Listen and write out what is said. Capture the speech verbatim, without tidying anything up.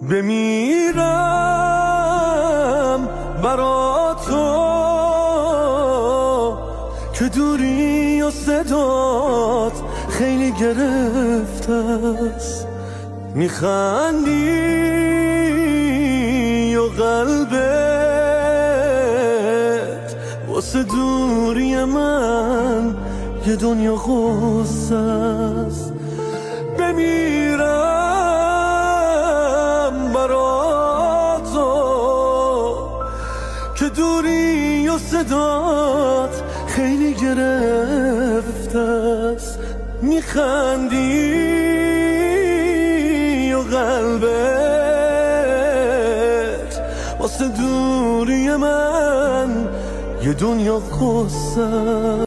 بمیرم برا تو که دوری و صدات خیلی گرفته است. میخندی و قلبت واسه دوری من یه دنیا غصه است. بمیرم برا تو که دوری و صدات خیلی گرفته است. میخندی و قلبت واسه دوری من یه دنیا غصه.